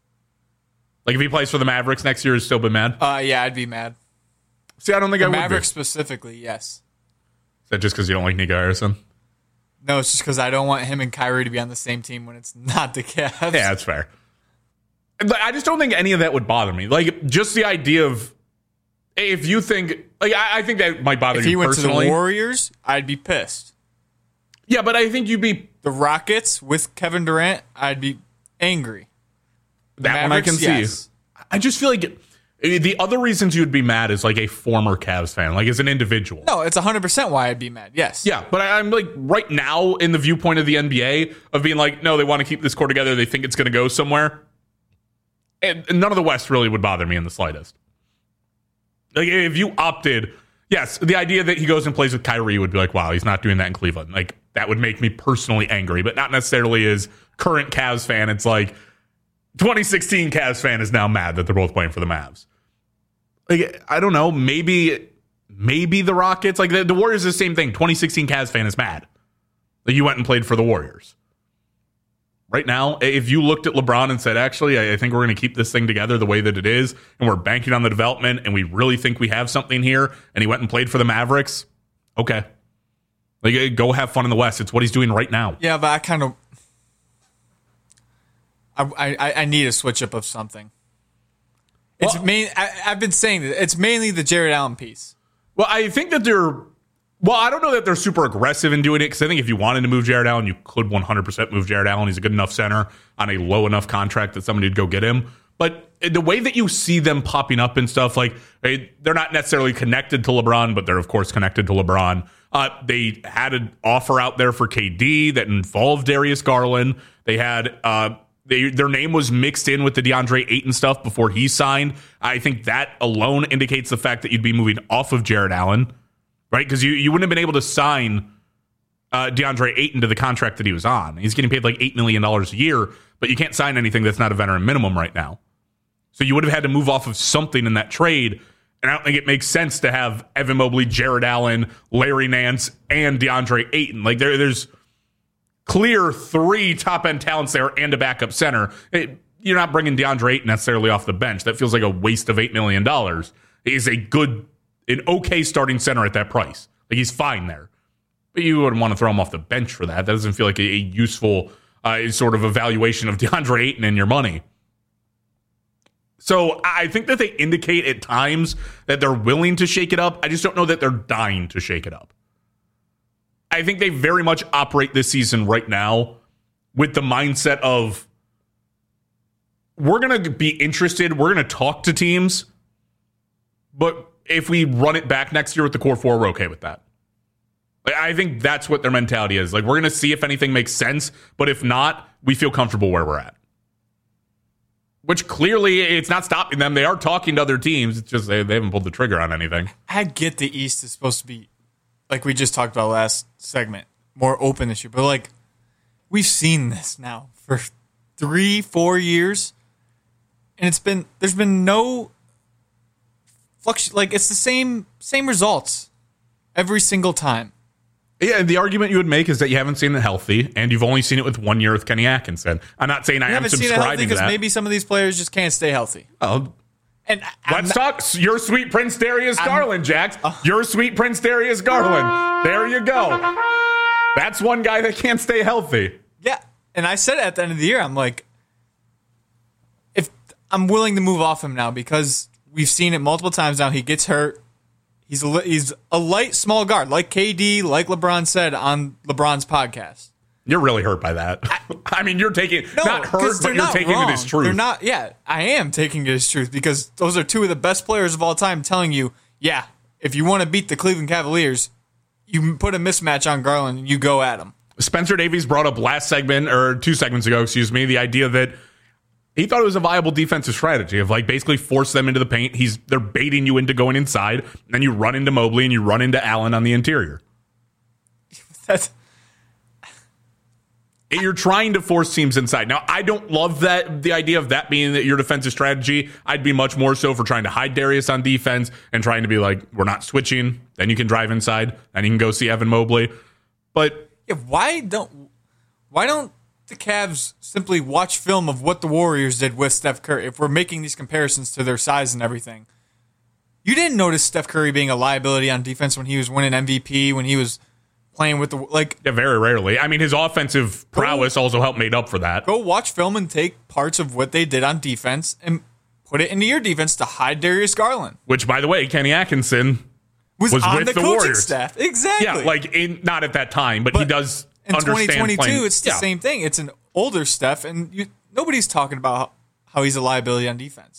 S5: Like if he plays for the Mavericks next year, he's still been mad?
S10: Uh, yeah, I'd be mad.
S5: See, I don't think
S10: the
S5: I would
S10: Mavericks
S5: be.
S10: Specifically, yes.
S5: Is that just because you don't like Nico Harrison?
S10: No, it's just because I don't want him and Kyrie to be on the same team when it's not the Cavs.
S5: Yeah, that's fair. But I just don't think any of that would bother me. Like, just the idea of, if you think, like, I, I think that might bother
S10: if
S5: you
S10: he went
S5: personally.
S10: to the Warriors, I'd be pissed.
S5: Yeah, but I think you'd be...
S10: The Rockets with Kevin Durant, I'd be angry. The
S5: that
S10: Mavericks,
S5: one I can
S10: yes.
S5: see. I just feel like The other reasons you'd be mad is like a former Cavs fan, like as an individual.
S10: No, it's one hundred percent why I'd be mad. Yes.
S5: Yeah, but I'm like right now in the viewpoint of the N B A of being like, no, they want to keep this core together. They think it's going to go somewhere. And none of the West really would bother me in the slightest. Like if you opted, yes, the idea that he goes and plays with Kyrie would be like, wow, he's not doing that in Cleveland. Like that would make me personally angry, but not necessarily as current Cavs fan. It's like twenty sixteen Cavs fan is now mad that they're both playing for the Mavs. Like, I don't know, maybe maybe the Rockets, like the, the Warriors is the same thing. twenty sixteen Cavs fan is mad that you went and played for the Warriors. Right now, if you looked at LeBron and said, actually, I, I think we're going to keep this thing together the way that it is, and we're banking on the development, and we really think we have something here, and he went and played for the Mavericks, okay. Like, go have fun in the West. It's what he's doing right now.
S10: Yeah, but I kind of... I, I, I need a switch up of something. It's well, main. I, I've been saying that it's mainly the Jared Allen piece.
S5: Well, I think that they're. Well, I don't know that they're super aggressive in doing it because I think if you wanted to move Jared Allen, you could one hundred percent move Jared Allen. He's a good enough center on a low enough contract that somebody would go get him. But the way that you see them popping up and stuff, like they're not necessarily connected to LeBron, but they're of course connected to LeBron. Uh, they had an offer out there for K D that involved Darius Garland. They had. Uh, They, their name was mixed in with the DeAndre Ayton stuff before he signed. I think that alone indicates the fact that you'd be moving off of Jared Allen, right? Because you, you wouldn't have been able to sign uh, DeAndre Ayton to the contract that he was on. He's getting paid like eight million dollars a year, but you can't sign anything that's not a veteran minimum right now. So you would have had to move off of something in that trade, and I don't think it makes sense to have Evan Mobley, Jared Allen, Larry Nance, and DeAndre Ayton. Like there, there's... clear three top-end talents there and a backup center. It, you're not bringing DeAndre Ayton necessarily off the bench. That feels like a waste of eight million dollars. He's a good, an okay starting center at that price. Like, he's fine there. But you wouldn't want to throw him off the bench for that. That doesn't feel like a, a useful uh, sort of evaluation of DeAndre Ayton and your money. So I think that they indicate at times that they're willing to shake it up. I just don't know that they're dying to shake it up. I think they very much operate this season right now with the mindset of we're going to be interested, we're going to talk to teams, but if we run it back next year with the core four, we're okay with that. I think that's what their mentality is. Like, we're going to see if anything makes sense, but if not, we feel comfortable where we're at. Which clearly, it's not stopping them. They are talking to other teams. It's just they, they haven't pulled the trigger on anything.
S10: I get the East is supposed to be, like we just talked about last segment, more open this year. But, like, we've seen this now for three, four years. And it's been, there's been no, fluctu- like, it's the same same results every single time.
S5: Yeah, the argument you would make is that you haven't seen it healthy, and you've only seen it with one year with Kenny Atkinson. I'm not saying I am subscribing to that.
S10: Maybe some of these players just can't stay healthy.
S5: Oh,
S10: and
S5: let's not, talk your sweet Prince Darius I'm, Garland, Jax. Uh, your sweet Prince Darius Garland. There you go. That's one guy that can't stay healthy.
S10: Yeah, and I said at the end of the year, I'm like, if I'm willing to move off him now because we've seen it multiple times now. He gets hurt. He's a, he's a light, small guard, like K D, like LeBron said on LeBron's podcast.
S5: You're really hurt by that. I, I mean, you're taking,
S10: no,
S5: not hurt, but you're
S10: not
S5: taking
S10: wrong.
S5: it as truth.
S10: They're not, yeah, I am taking it as truth because those are two of the best players of all time telling you, yeah, if you want to beat the Cleveland Cavaliers, you put a mismatch on Garland and you go at him.
S5: Spencer Davies brought up last segment, or two segments ago, excuse me, the idea that he thought it was a viable defensive strategy of like basically force them into the paint. He's they're baiting you into going inside, and then you run into Mobley and you run into Allen on the interior.
S10: That's
S5: You're trying to force teams inside. Now, I don't love that the idea of that being your defensive strategy. I'd be much more so for trying to hide Darius on defense and trying to be like, we're not switching. Then you can drive inside, and you can go see Evan Mobley. But
S10: yeah, why don't why don't the Cavs simply watch film of what the Warriors did with Steph Curry? If we're making these comparisons to their size and everything, you didn't notice Steph Curry being a liability on defense when he was winning M V P, when he was playing with the like.
S5: Yeah, very rarely. I mean, his offensive prowess go, also helped made up for that.
S10: Go watch film and take parts of what they did on defense and put it into your defense to hide Darius Garland.
S5: Which, by the way, Kenny Atkinson
S10: was,
S5: was
S10: on
S5: with
S10: the,
S5: the
S10: coaching
S5: Warriors
S10: staff. Exactly.
S5: Yeah, like in, not at that time, but, but he does.
S10: In twenty twenty-two,
S5: playing.
S10: it's the
S5: yeah.
S10: same thing. It's an older Steph, and you, nobody's talking about how he's a liability on defense.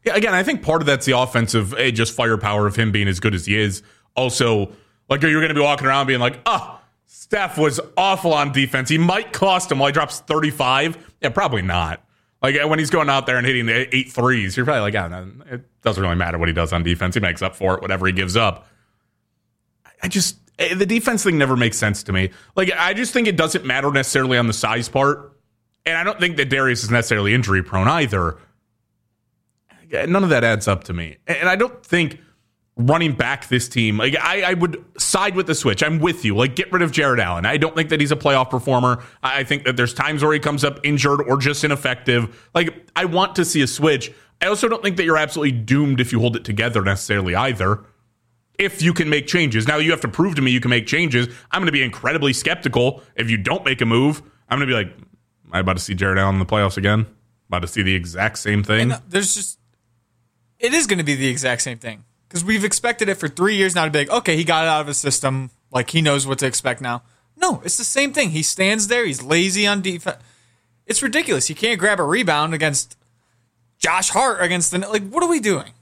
S5: Yeah, again, I think part of that's the offensive, hey, just firepower of him being as good as he is. Also, like, you're going to be walking around being like, oh, Steph was awful on defense. He might cost him while he drops thirty-five. Yeah, probably not. Like, when he's going out there and hitting the eight threes, you're probably like, yeah, no, it doesn't really matter what he does on defense. He makes up for it, whatever he gives up. I just, the defense thing never makes sense to me. Like, I just think it doesn't matter necessarily on the size part. And I don't think that Darius is necessarily injury prone either. None of that adds up to me. And I don't think running back this team, like I, I would side with the switch. I'm with you. Like, get rid of Jared Allen. I don't think that he's a playoff performer. I think that there's times where he comes up injured or just ineffective. Like, I want to see a switch. I also don't think that you're absolutely doomed if you hold it together necessarily either. If you can make changes. Now, you have to prove to me you can make changes. I'm going to be incredibly skeptical if you don't make a move. I'm going to be like, am I about to see Jared Allen in the playoffs again? About to see the exact same thing?
S10: And there's just, it is going to be the exact same thing. Because we've expected it for three years now to be like, okay, he got it out of his system. Like, he knows what to expect now. No, it's the same thing. He stands there. He's lazy on defense. It's ridiculous. He can't grab a rebound against Josh Hart against the... Like, what are we doing?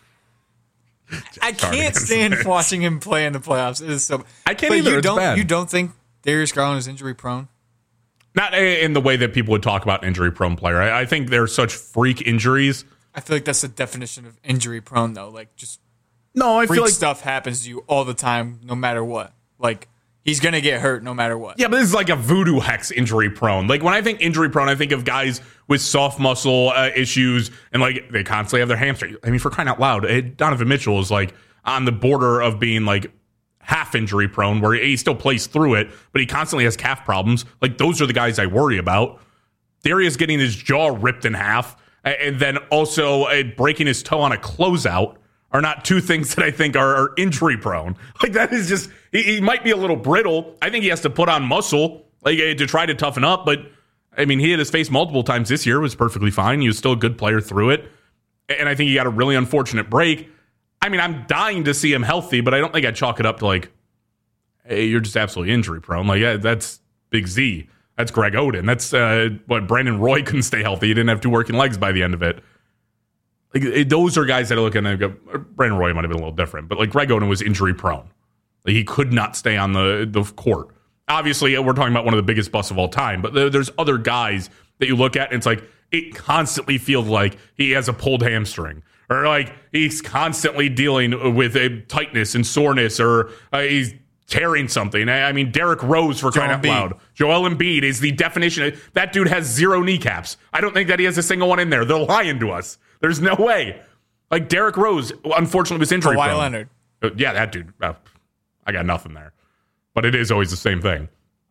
S10: I can't stand watching him play in the playoffs. It is so...
S5: I can't
S10: but
S5: either.
S10: You
S5: it's
S10: don't,
S5: bad.
S10: You don't think Darius Garland is injury prone?
S5: Not in the way that people would talk about an injury prone player. I, I think they're such freak injuries.
S10: I feel like that's the definition of injury prone, though. Like, just...
S5: No, I
S10: freak
S5: feel like
S10: stuff happens to you all the time, no matter what. Like, he's going to get hurt no matter what.
S5: Yeah, but this is like a voodoo hex injury prone. Like, when I think injury prone, I think of guys with soft muscle uh, issues and, like, they constantly have their hamstring. I mean, for crying out loud, eh, Donovan Mitchell is, like, on the border of being, like, half injury prone, where he still plays through it, but he constantly has calf problems. Like, those are the guys I worry about. Darius getting his jaw ripped in half, and then also uh, breaking his toe on a closeout are not two things that I think are, are injury prone. Like, that is just, he, he might be a little brittle. I think he has to put on muscle, like, to try to toughen up. But, I mean, he hit his face multiple times this year, was perfectly fine. He was still a good player through it. And I think he got a really unfortunate break. I mean, I'm dying to see him healthy, but I don't think I'd chalk it up to, like, hey, you're just absolutely injury prone. Like, yeah, that's Big Z. That's Greg Oden. That's uh, what Brandon Roy couldn't stay healthy. He didn't have two working legs by the end of it. Like, it, those are guys that I look at and go, Brandon Roy might have been a little different, but like Greg Oden was injury prone. Like, he could not stay on the, the court. Obviously, we're talking about one of the biggest busts of all time, but there, there's other guys that you look at and it's like, it constantly feels like he has a pulled hamstring, or like he's constantly dealing with a tightness and soreness, or uh, he's tearing something. I mean, Derrick Rose, for crying out loud. Joel Embiid is the definition of, that dude has zero kneecaps. I don't think that he has a single one in there. They're lying to us. There's no way. Like, Derrick Rose, unfortunately, was injury prone.
S10: Kawhi Leonard.
S5: Yeah, that dude. Uh, I got nothing there. But it is always the same thing.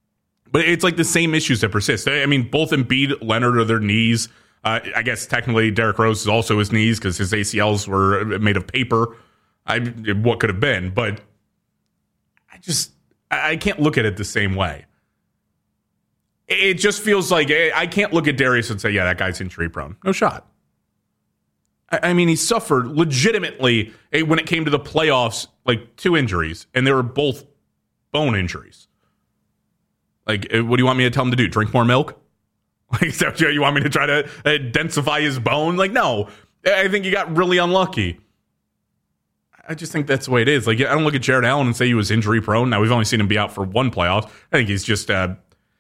S5: But it's like the same issues that persist. I mean, both Embiid, Leonard are their knees. Uh, I guess technically Derrick Rose is also his knees because his A C Ls were made of paper. I what could have been. But I just, I can't look at it the same way. It just feels like, I can't look at Darius and say, yeah, that guy's injury prone. No shot. I mean, he suffered legitimately when it came to the playoffs, like two injuries, and they were both bone injuries. Like, what do you want me to tell him to do? Drink more milk? Like, so you want me to try to densify his bone? Like, no. I think he got really unlucky. I just think that's the way it is. Like, I don't look at Jared Allen and say he was injury prone. Now, we've only seen him be out for one playoff. I think he's just, uh,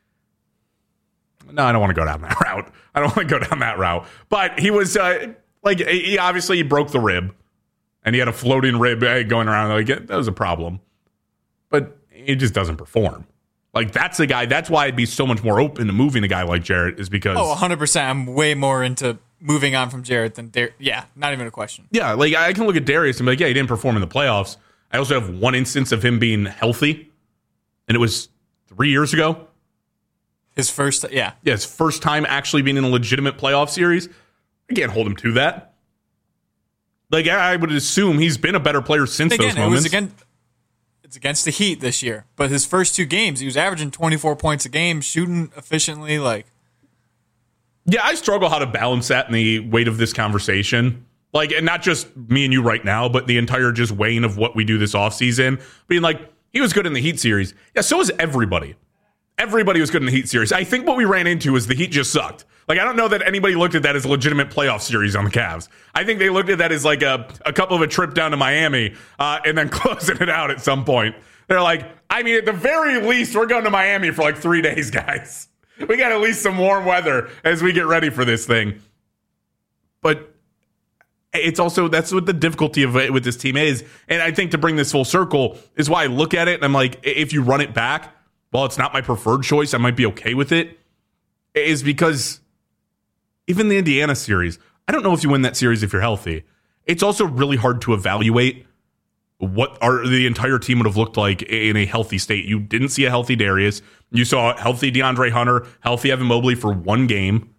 S5: no, I don't want to go down that route. I don't want to go down that route. But he was, uh, like, he obviously he broke the rib, and he had a floating rib going around. Like, that was a problem. But he just doesn't perform. Like, that's the guy. That's why I'd be so much more open to moving a guy like Jarrett, is because...
S10: Oh, one hundred percent. I'm way more into moving on from Jarrett than Dar- Yeah, not even a question.
S5: Yeah, like, I can look at Darius and be like, yeah, he didn't perform in the playoffs. I also have one instance of him being healthy, and it was three years ago.
S10: His first... Yeah.
S5: Yeah, his first time actually being in a legitimate playoff series. I can't hold him to that. Like, I would assume he's been a better player since
S10: again,
S5: those moments.
S10: It was again, it's against the Heat this year, but his first two games, he was averaging twenty-four points a game, shooting efficiently. Like,
S5: yeah, I struggle how to balance that in the weight of this conversation. Like, and not just me and you right now, but the entire just weighing of what we do this offseason. Being like, he was good in the Heat series. Yeah, so is everybody. everybody was good in the Heat series. I think what we ran into is the Heat just sucked. Like, I don't know that anybody looked at that as a legitimate playoff series on the Cavs. I think they looked at that as like a, a couple of a trip down to Miami uh, and then closing it out at some point. They're like, I mean, at the very least, we're going to Miami for like three days, guys. We got at least some warm weather as we get ready for this thing. But it's also, that's what the difficulty of it with this team is. And I think to bring this full circle is why I look at it and I'm like, if you run it back, while it's not my preferred choice, I might be okay with it, is because even the Indiana series, I don't know if you win that series if you're healthy. It's also really hard to evaluate what our, the entire team would have looked like in a healthy state. You didn't see a healthy Darius. You saw a healthy DeAndre Hunter, healthy Evan Mobley for one game.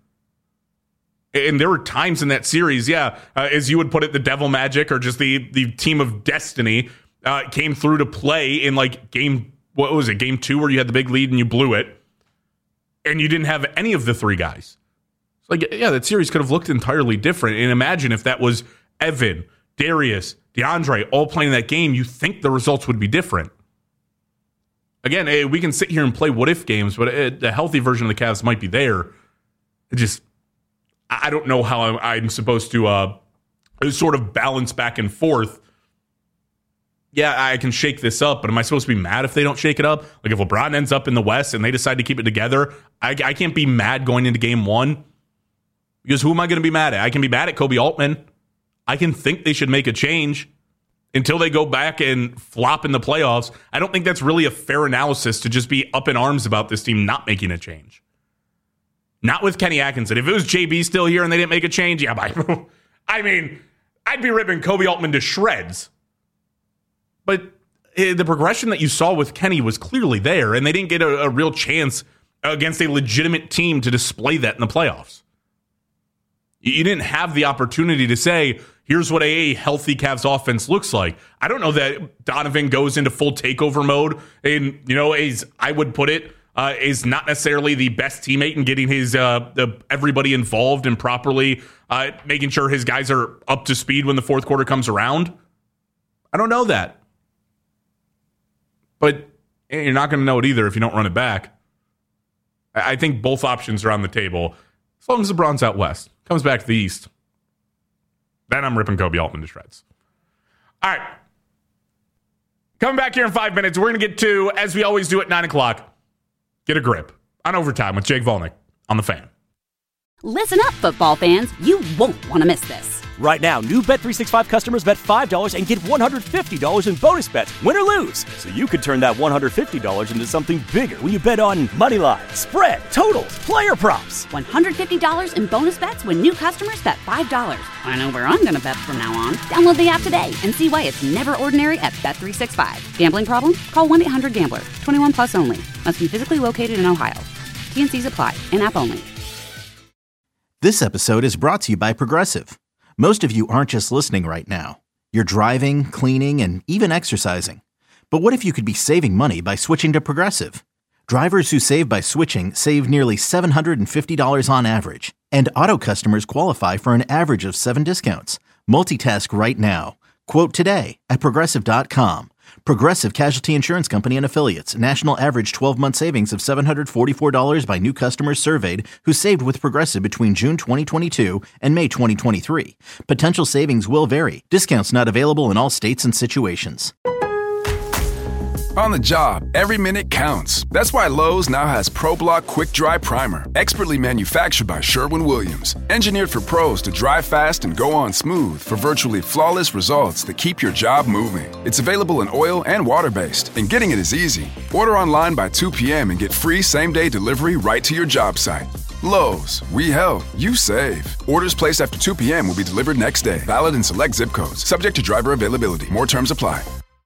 S5: And there were times in that series, yeah, uh, as you would put it, the Devil Magic or just the, the team of destiny uh, came through to play in like game, what was it, game two where you had the big lead and you blew it. And you didn't have any of the three guys. Like, yeah, that series could have looked entirely different. And imagine if that was Evan, Darius, DeAndre all playing that game, you think the results would be different. Again, we can sit here and play what-if games, but a healthy version of the Cavs might be there. It just, I don't know how I'm supposed to uh, sort of balance back and forth. Yeah, I can shake this up, but am I supposed to be mad if they don't shake it up? Like if LeBron ends up in the West and they decide to keep it together, I, I can't be mad going into game one. Because who am I going to be mad at? I can be mad at Kobe Altman. I can think they should make a change until they go back and flop in the playoffs. I don't think that's really a fair analysis to just be up in arms about this team not making a change. Not with Kenny Atkinson. If it was J B still here and they didn't make a change, yeah, bye. I mean, I'd be ripping Kobe Altman to shreds. But the progression that you saw with Kenny was clearly there, and they didn't get a, a real chance against a legitimate team to display that in the playoffs. You didn't have the opportunity to say, here's what a healthy Cavs offense looks like. I don't know that Donovan goes into full takeover mode and, you know, is, I would put it, uh, is not necessarily the best teammate in getting his uh, the, everybody involved and properly uh, making sure his guys are up to speed when the fourth quarter comes around. I don't know that. But you're not going to know it either if you don't run it back. I think both options are on the table. As long as LeBron's out west, comes back to the east, then I'm ripping Kobe Altman to shreds. All right. Coming back here in five minutes, we're going to get to, as we always do at nine o'clock, Get a Grip on Overtime with Jake Volnick on The Fan.
S1: Listen up, football fans. You won't want to miss this.
S2: Right now, new Bet three sixty-five customers bet five dollars and get one hundred fifty dollars in bonus bets, win or lose. So you could turn that one hundred fifty dollars into something bigger when you bet on money line, spread, totals, player props.
S1: one hundred fifty dollars in bonus bets when new customers bet five dollars. I know where I'm going to bet from now on. Download the app today and see why it's never ordinary at Bet three sixty-five. Gambling problem? Call one eight hundred gambler. twenty-one plus only. Must be physically located in Ohio. T N Cs apply. In-app only.
S3: This episode is brought to you by Progressive. Most of you aren't just listening right now. You're driving, cleaning, and even exercising. But what if you could be saving money by switching to Progressive? Drivers who save by switching save nearly seven hundred fifty dollars on average. And auto customers qualify for an average of seven discounts. Multitask right now. Quote today at Progressive dot com. Progressive Casualty Insurance Company and Affiliates. National average twelve-month savings of seven hundred forty-four dollars by new customers surveyed who saved with Progressive between June twenty twenty-two and May twenty twenty-three. Potential savings will vary. Discounts not available in all states and situations.
S4: On the job, every minute counts. That's why Lowe's now has ProBlock Quick Dry Primer, expertly manufactured by Sherwin-Williams. Engineered for pros to dry fast and go on smooth for virtually flawless results that keep your job moving. It's available in oil and water-based, and getting it is easy. Order online by two p.m. and get free same-day delivery right to your job site. Lowe's, we help, you save. Orders placed after two p.m. will be delivered next day. Valid in select zip codes. Subject to driver availability. More terms apply.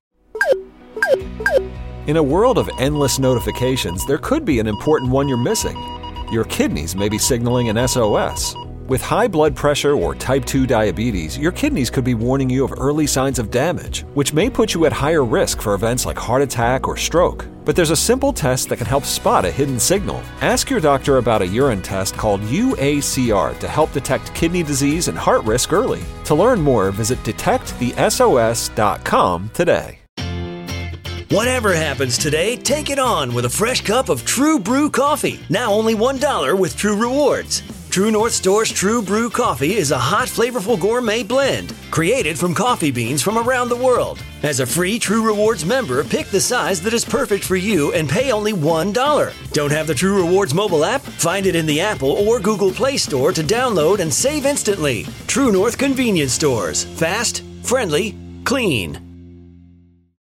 S12: In a world of endless notifications, there could be an important one you're missing. Your kidneys may be signaling an S O S. With high blood pressure or type two diabetes, your kidneys could be warning you of early signs of damage, which may put you at higher risk for events like heart attack or stroke. But there's a simple test that can help spot a hidden signal. Ask your doctor about a urine test called U A C R to help detect kidney disease and heart risk early. To learn more, visit detect the S O S dot com today.
S13: Whatever happens today, take it on with a fresh cup of True Brew coffee. Now only one dollar with True Rewards. True North Store's True Brew coffee is a hot, flavorful gourmet blend created from coffee beans from around the world. As a free True Rewards member, pick the size that is perfect for you and pay only one dollar. Don't have the True Rewards mobile app? Find it in the Apple or Google Play Store to download and save instantly. True North Convenience Stores. Fast, friendly, clean.